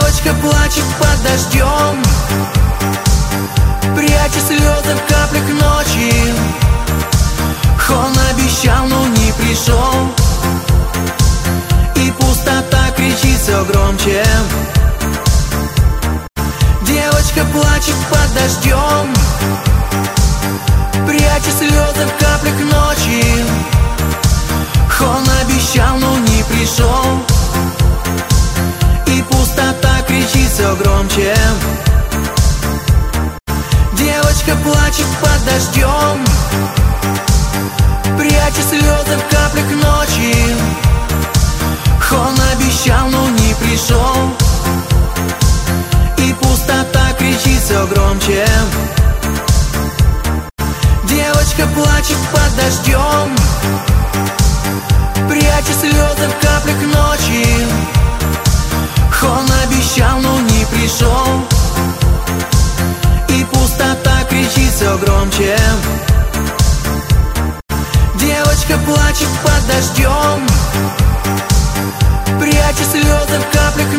Девочка плачет под дождем, пряча слезы в каплях ночи. Он обещал, но не пришел, и пустота кричит все громче. Девочка плачет под дождем, пряча слезы в каплях ночи. Он обещал, но не пришел, и пустота кричит все громче. Девочка плачет под дождем, пряча слезы в каплях ночи. Он обещал, но не пришел, и пустота кричит все громче. Девочка плачет под дождем, пряча слезы в каплях ночи. Он обещал, но не пришел, и пустота кричит все громче. Девочка плачет под дождем, пряча слезы в каплях